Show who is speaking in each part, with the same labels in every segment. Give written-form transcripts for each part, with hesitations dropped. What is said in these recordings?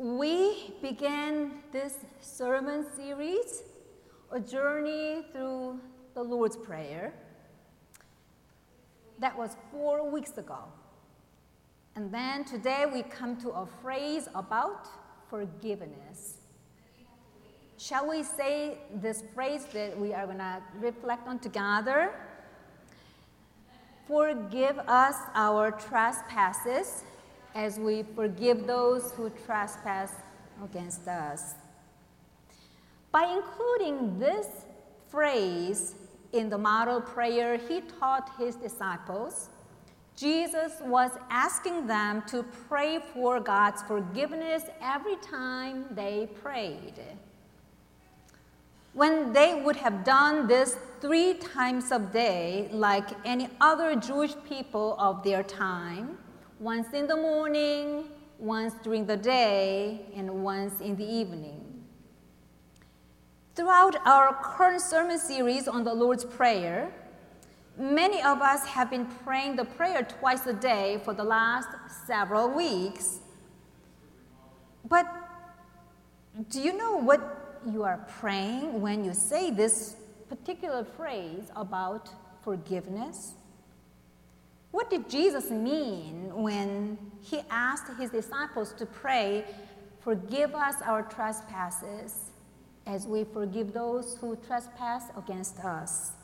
Speaker 1: We began this sermon series, a journey through the Lord's Prayer. That was 4 weeks ago. And then today we come to a phrase about forgiveness. Shall we say this phrase that we are going to reflect on together? Forgive us our trespasses as we forgive those who trespass against us. By including this phrase in the model prayer he taught his disciples, Jesus was asking them to pray for God's forgiveness every time they prayed. When they would have done this 3 times a day, like any other Jewish people of their time, once in the morning, once during the day, and once in the evening. Throughout our current sermon series on the Lord's Prayer, many of us have been praying the prayer twice a day for the last several weeks. But do you know what you are praying when you say this particular phrase about forgiveness? What did Jesus mean when he asked his disciples to pray, "Forgive us our trespasses as we forgive those who trespass against us"?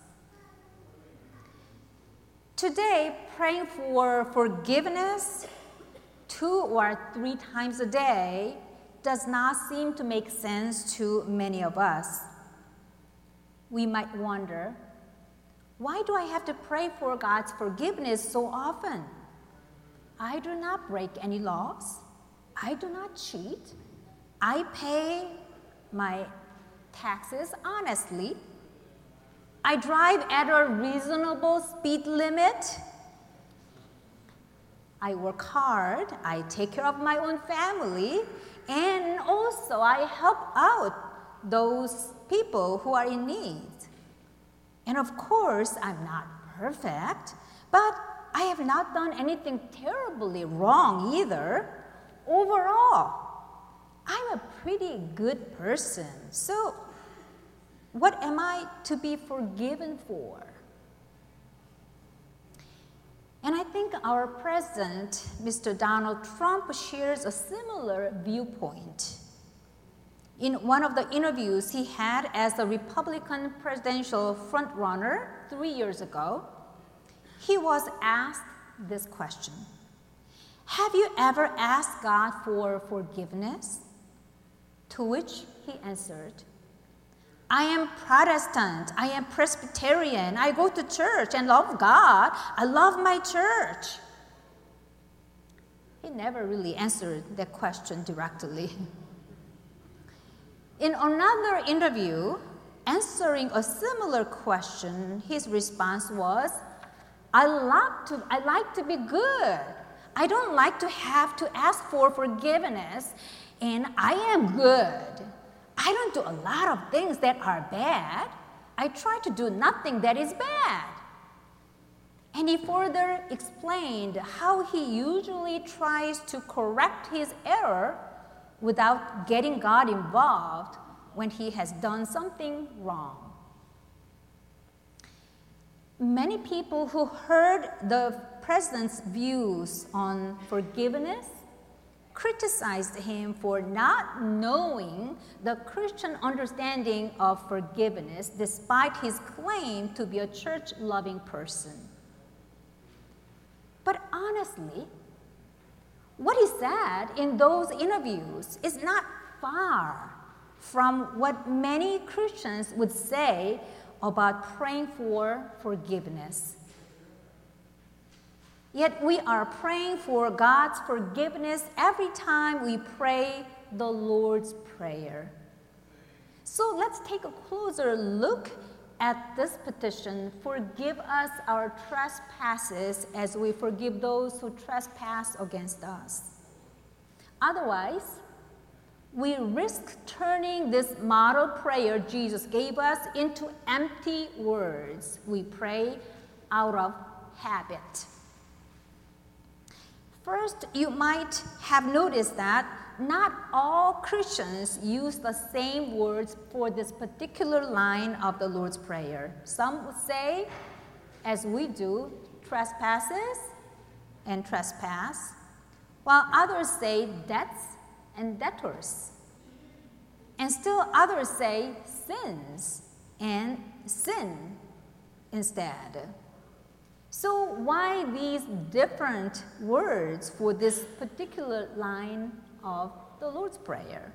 Speaker 1: Today, praying for forgiveness 2 or 3 times a day does not seem to make sense to many of us. We might wonder, why do I have to pray for God's forgiveness so often? I do not break any laws. I do not cheat. I pay my taxes honestly. I drive at a reasonable speed limit. I work hard. I take care of my own family. And also, I help out those people who are in need. And of course, I'm not perfect, but I have not done anything terribly wrong either. Overall, I'm a pretty good person. So, what am I to be forgiven for? And I think our president, Mr. Donald Trump, shares a similar viewpoint. In one of the interviews he had as the Republican presidential frontrunner 3 years ago, he was asked this question: "Have you ever asked God for forgiveness?" To which he answered, "I am Protestant, I am Presbyterian, I go to church and love God, I love my church." He never really answered that question directly. In another interview, answering a similar question, his response was, I like to be good. I don't like to have to ask for forgiveness, and I am good. I don't do a lot of things that are bad. I try to do nothing that is bad." And he further explained how he usually tries to correct his error without getting God involved when he has done something wrong. Many people who heard the president's views on forgiveness criticized him for not knowing the Christian understanding of forgiveness despite his claim to be a church-loving person. But honestly, what he said in those interviews is not far from what many Christians would say about praying for forgiveness. Yet we are praying for God's forgiveness every time we pray the Lord's Prayer. So let's take a closer look at this petition: "Forgive us our trespasses as we forgive those who trespass against us." Otherwise, we risk turning this model prayer Jesus gave us into empty words we pray out of habit. First, you might have noticed that not all Christians use the same words for this particular line of the Lord's Prayer. Some would say, as we do, trespasses and trespass, while others say debts and debtors. And still others say sins and sin instead. So why these different words for this particular line of the Lord's Prayer?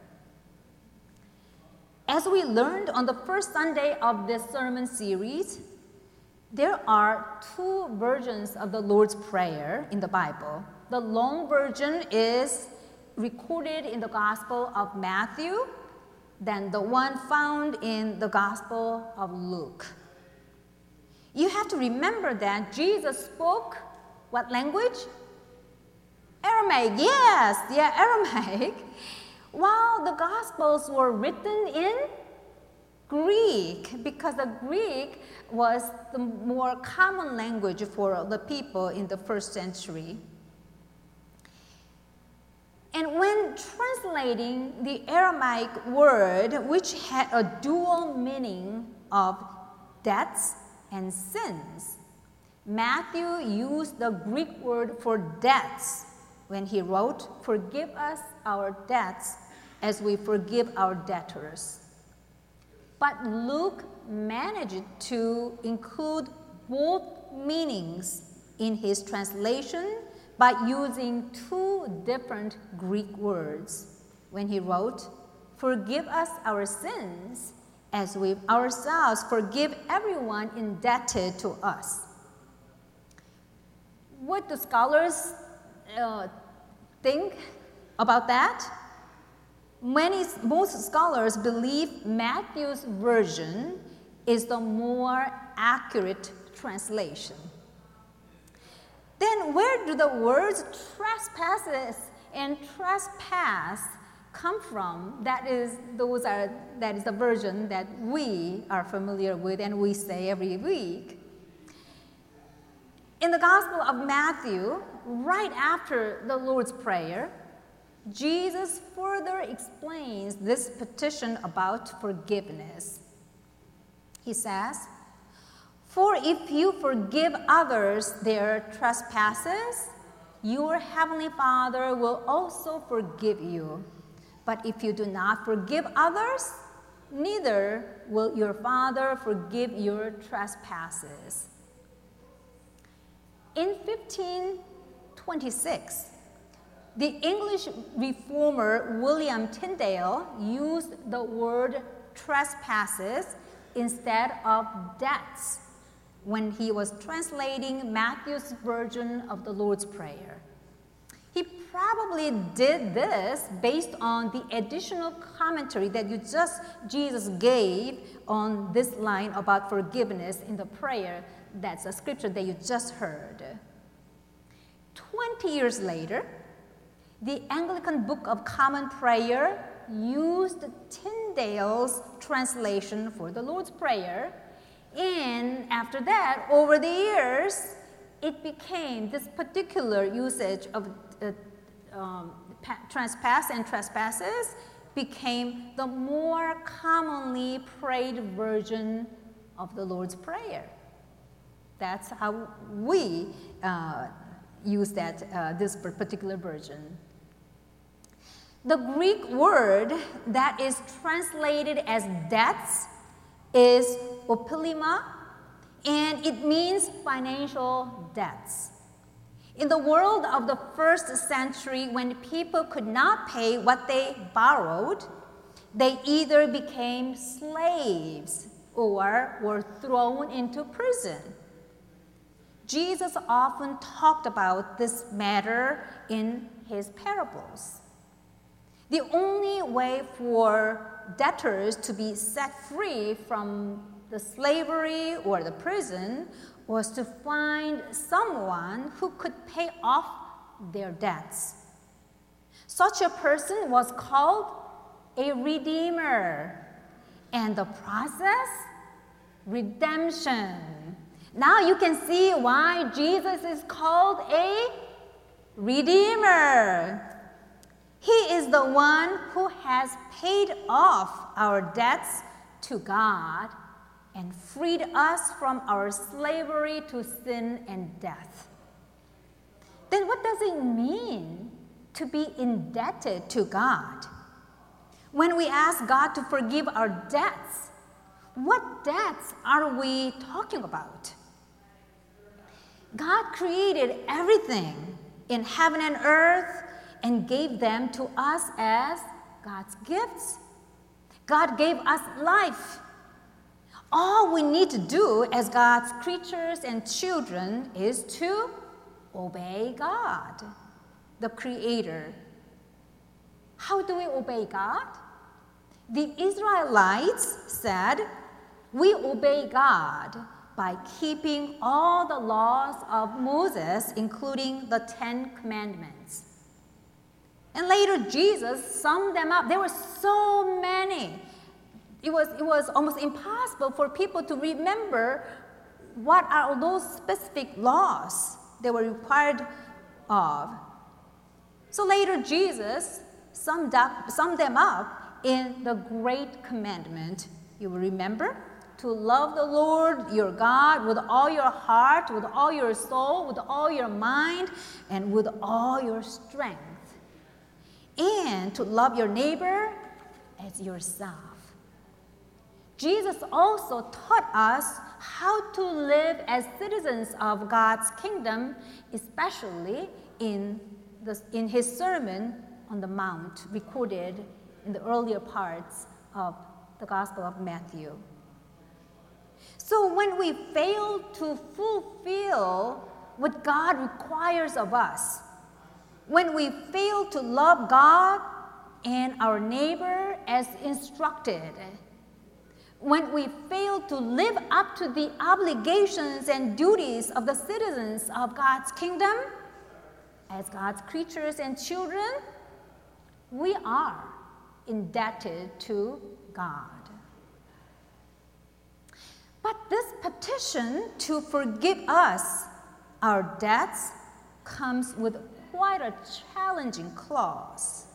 Speaker 1: As we learned on the first Sunday of this sermon series, there are two versions of the Lord's Prayer in the Bible. The long version is recorded in the Gospel of Matthew, then the one found in the Gospel of Luke. You have to remember that Jesus spoke what language? Aramaic, yes, Aramaic. While the Gospels were written in Greek, because the Greek was the more common language for the people in the first century. And when translating the Aramaic word, which had a dual meaning of debts and sins, Matthew used the Greek word for debts when he wrote, "Forgive us our debts as we forgive our debtors." But Luke managed to include both meanings in his translation by using two different Greek words when he wrote, "Forgive us our sins as we ourselves forgive everyone indebted to us." What do scholars think about that? Most scholars believe Matthew's version is the more accurate translation. Then where do the words trespasses and trespass come from? That is the version that we are familiar with and we say every week. In the Gospel of Matthew, right after the Lord's Prayer, Jesus further explains this petition about forgiveness. He says, "For if you forgive others their trespasses, your heavenly Father will also forgive you. But if you do not forgive others, neither will your Father forgive your trespasses." In 1526, the English reformer William Tyndale used the word trespasses instead of debts when he was translating Matthew's version of the Lord's Prayer. He probably did this based on the additional commentary that Jesus gave on this line about forgiveness in the prayer. That's a scripture that you just heard. 20 years later, the Anglican Book of Common Prayer used Tyndale's translation for the Lord's Prayer, and after that, over the years, it became this particular usage of trespass and trespasses became the more commonly prayed version of the Lord's Prayer. That's how we use this particular version. The Greek word that is translated as debts is opilima, and it means financial debts. In the world of the first century, when people could not pay what they borrowed, they either became slaves or were thrown into prison. Jesus often talked about this matter in his parables. The only way for debtors to be set free from the slavery or the prison was to find someone who could pay off their debts. Such a person was called a redeemer, and the process, redemption. Now you can see why Jesus is called a Redeemer. He is the one who has paid off our debts to God and freed us from our slavery to sin and death. Then what does it mean to be indebted to God? When we ask God to forgive our debts, what debts are we talking about? God created everything in heaven and earth and gave them to us as God's gifts. God gave us life. All we need to do as God's creatures and children is to obey God, the Creator. How do we obey God? The Israelites said, we obey God by keeping all the laws of Moses, including the 10 Commandments. And later Jesus summed them up. There were so many. It was almost impossible for people to remember what are those specific laws they were required of. So later Jesus summed them up in the great commandment. You will remember? To love the Lord your God with all your heart, with all your soul, with all your mind, and with all your strength. And to love your neighbor as yourself. Jesus also taught us how to live as citizens of God's kingdom, especially in his Sermon on the Mount, recorded in the earlier parts of the Gospel of Matthew. So when we fail to fulfill what God requires of us, when we fail to love God and our neighbor as instructed, when we fail to live up to the obligations and duties of the citizens of God's kingdom, as God's creatures and children, we are indebted to God. But this petition to forgive us our debts comes with quite a challenging clause.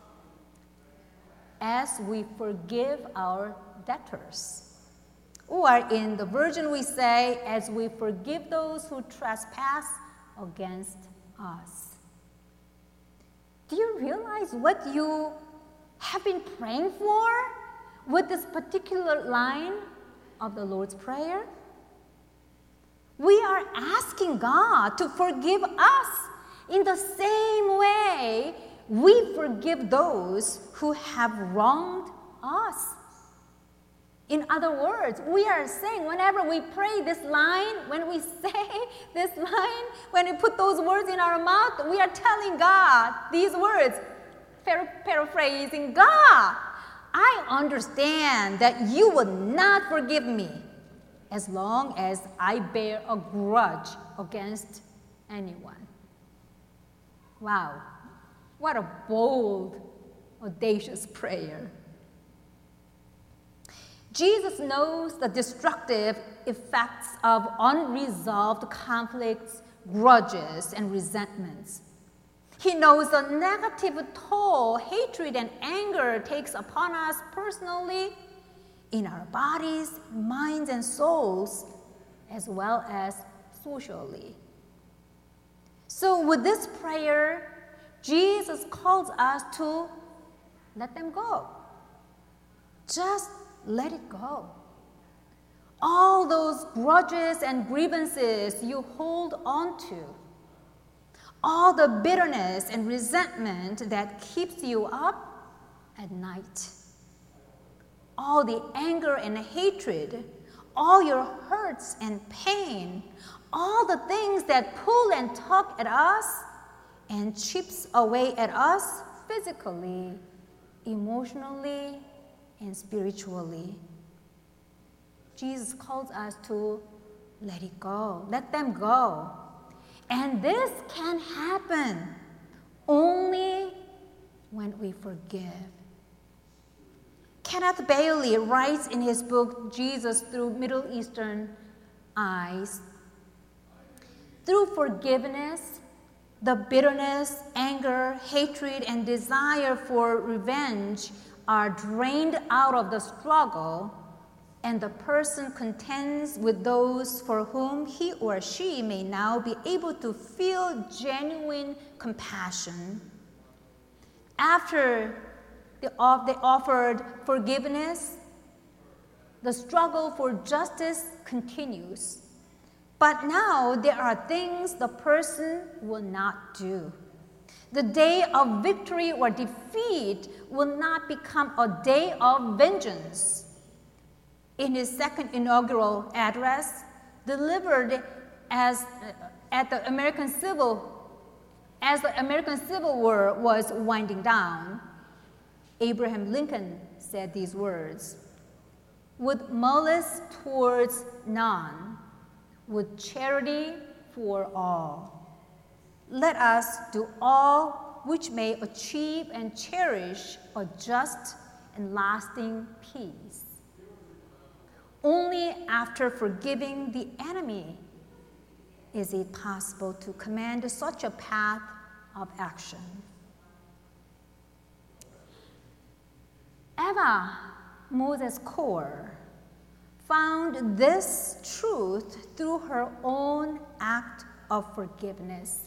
Speaker 1: As we forgive our debtors. Or in the version we say, as we forgive those who trespass against us. Do you realize what you have been praying for with this particular line of the Lord's Prayer? We are asking God to forgive us in the same way we forgive those who have wronged us. In other words, we are saying whenever we pray this line, when we say this line, when we put those words in our mouth, we are telling God these words, paraphrasing, God, I understand that you will not forgive me as long as I bear a grudge against anyone. Wow, what a bold, audacious prayer. Jesus knows the destructive effects of unresolved conflicts, grudges, and resentments. He knows the negative toll hatred and anger takes upon us personally, in our bodies, minds, and souls, as well as socially. So with this prayer, Jesus calls us to let them go. Just let it go. All those grudges and grievances you hold on to, all the bitterness and resentment that keeps you up at night, all the anger and hatred, all your hurts and pain, all the things that pull and tug at us and chips away at us physically, emotionally, and spiritually. Jesus calls us to let it go, let them go. And this can happen only when we forgive. Kenneth Bailey writes in his book, Jesus Through Middle Eastern Eyes, through forgiveness, The bitterness, anger, hatred, and desire for revenge are drained out of the struggle, and the person contends with those for whom he or she may now be able to feel genuine compassion. After they offered forgiveness, the struggle for justice continues. But now there are things the person will not do. The day of victory or defeat will not become a day of vengeance. In his second inaugural address, delivered as the American Civil War was winding down, Abraham Lincoln said these words: "With malice towards none, with charity for all, let us do all which may achieve and cherish a just and lasting peace. Only after forgiving the enemy is it possible to command such a path of action." Eva Moses Core found this truth through her own act of forgiveness.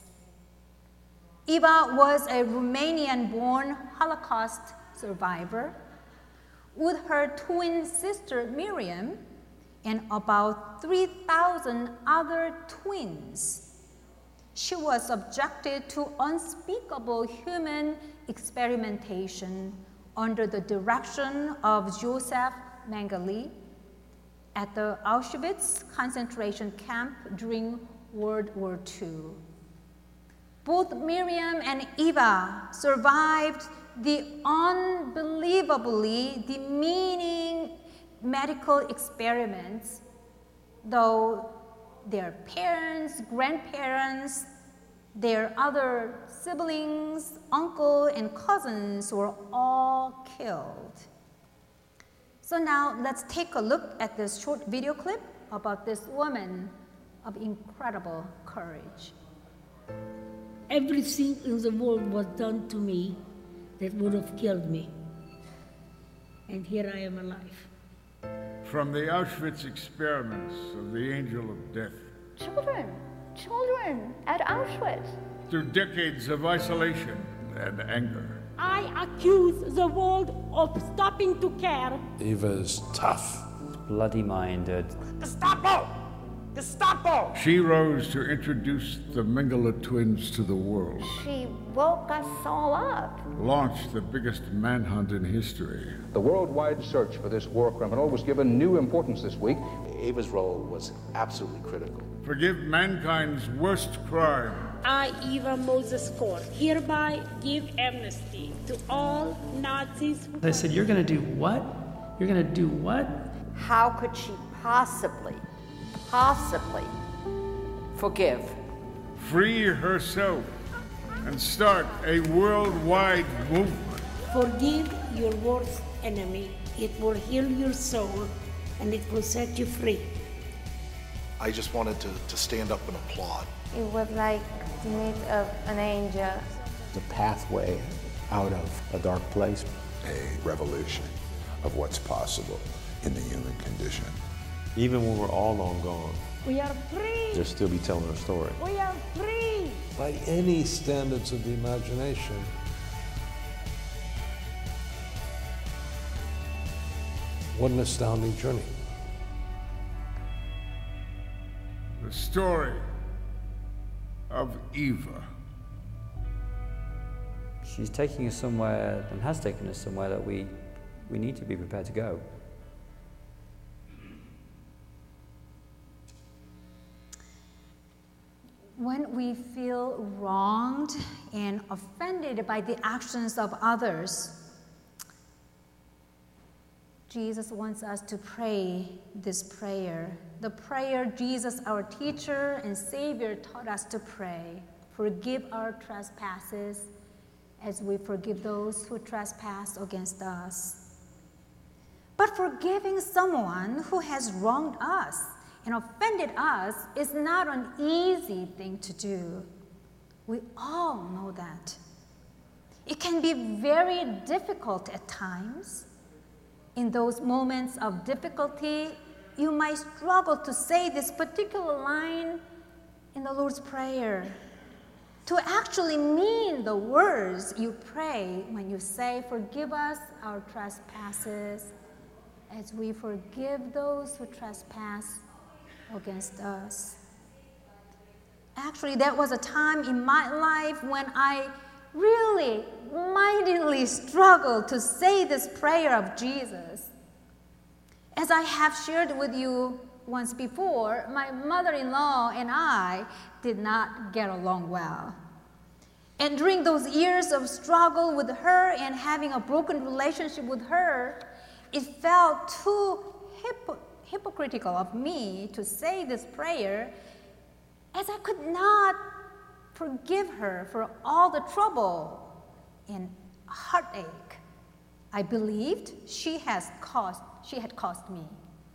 Speaker 1: Eva was a Romanian-born Holocaust survivor with her twin sister Miriam and about 3,000 other twins. She was subjected to unspeakable human experimentation under the direction of Joseph Mengele at the Auschwitz concentration camp during World War II. Both Miriam and Eva survived the unbelievably demeaning medical experiments, though their parents, grandparents, their other siblings, uncle, and cousins were all killed. So now let's take a look at this short video clip about this woman of incredible courage.
Speaker 2: Everything in the world was done to me that would have killed me. And here I am alive.
Speaker 3: From the Auschwitz experiments of the angel of death,
Speaker 4: Children at Auschwitz.
Speaker 3: through decades of isolation and anger,
Speaker 5: I accuse the world of stopping to care.
Speaker 6: Eva is tough.
Speaker 7: Bloody-minded.
Speaker 8: Gestapo! Gestapo!
Speaker 3: she rose to introduce the Mengele twins to the world,
Speaker 4: She woke us all up.
Speaker 3: launched the biggest manhunt in history.
Speaker 9: The worldwide search for this war criminal was given new importance this week.
Speaker 8: Eva's role was absolutely critical.
Speaker 3: Forgive mankind's worst crime.
Speaker 5: I, Eva Moses Core, hereby give amnesty to all Nazis.
Speaker 10: They said, "You're going to do what? You're going to do what?"
Speaker 11: How could she possibly forgive?
Speaker 3: Free herself and start a worldwide movement.
Speaker 2: Forgive your worst enemy. It will heal your soul and it will set you free.
Speaker 8: I just wanted to stand up and applaud.
Speaker 4: It was like to meet an angel.
Speaker 6: The pathway out of a dark place.
Speaker 12: A revelation of what's possible in the human condition.
Speaker 13: Even when we're all long gone,
Speaker 5: We are free.
Speaker 13: they'll still be telling our story.
Speaker 5: We are free.
Speaker 6: By any standards of the imagination, what an astounding journey.
Speaker 3: The story of Eva.
Speaker 7: She's taking us somewhere and has taken us somewhere that we need to be prepared to go.
Speaker 1: When we feel wronged and offended by the actions of others, Jesus wants us to pray this prayer. The prayer Jesus, our teacher and Savior, taught us to pray. Forgive our trespasses as we forgive those who trespass against us. But forgiving someone who has wronged us and offended us is not an easy thing to do. We all know that. It can be very difficult at times. In those moments of difficulty, you might struggle to say this particular line in the Lord's Prayer, to actually mean the words you pray when you say, "Forgive us our trespasses as we forgive those who trespass against us." Actually, that was a time in my life when I really mightily struggled to say this prayer of Jesus. As I have shared with you once before, my mother-in-law and I did not get along well. And during those years of struggle with her and having a broken relationship with her, it felt too hypocritical of me to say this prayer, as I could not forgive her for all the trouble and heartache I believed she had caused me.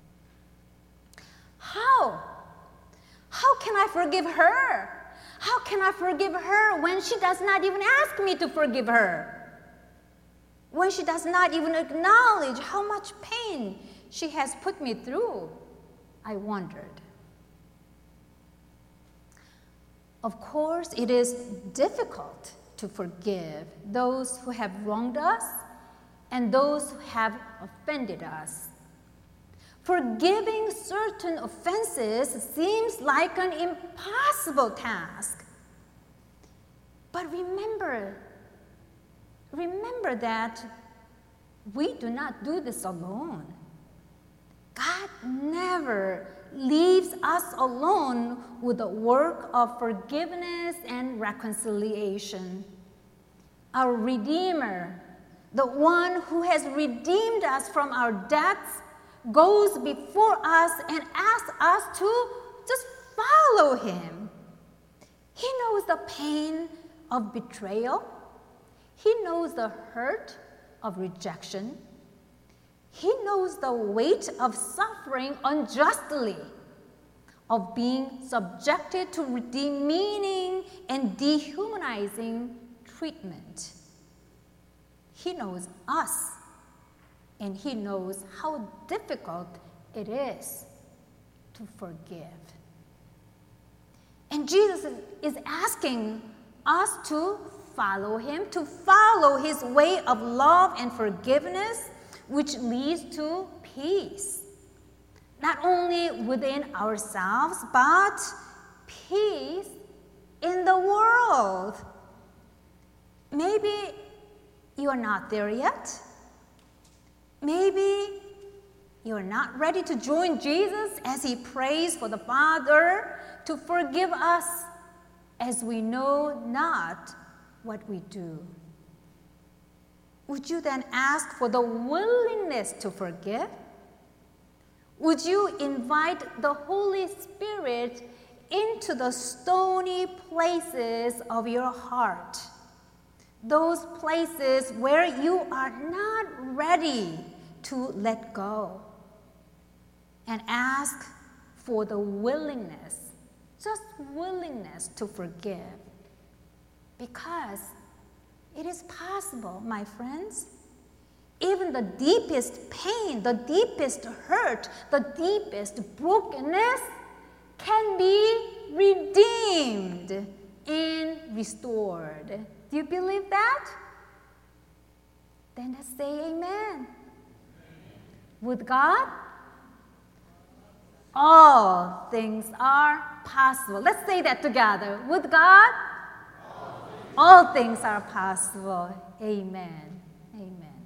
Speaker 1: How can I forgive her? How can I forgive her when she does not even ask me to forgive her? When she does not even acknowledge how much pain she has put me through? I wondered. Of course, it is difficult to forgive those who have wronged us and those who have offended us. Forgiving certain offenses seems like an impossible task. But remember that we do not do this alone. God never leaves us alone with the work of forgiveness and reconciliation. Our Redeemer, the one who has redeemed us from our debts, goes before us and asks us to just follow him. He knows the pain of betrayal. He knows the hurt of rejection. He knows the weight of suffering unjustly, of being subjected to demeaning and dehumanizing treatment. He knows us, and he knows how difficult it is to forgive. And Jesus is asking us to follow him, to follow his way of love and forgiveness, which leads to peace, not only within ourselves, but peace in the world. Maybe you are not there yet. Maybe you are not ready to join Jesus as he prays for the Father to forgive us as we know not what we do. Would you then ask for the willingness to forgive? Would you invite the Holy Spirit into the stony places of your heart? Those places where you are not ready to let go. And ask for the willingness, just willingness to forgive. Because it is possible, my friends. Even the deepest pain, the deepest hurt, the deepest brokenness can be redeemed and restored. Do you believe that? Then let's say amen. With God, all things are possible. Let's say that together. With God, all things are possible. Amen. Amen.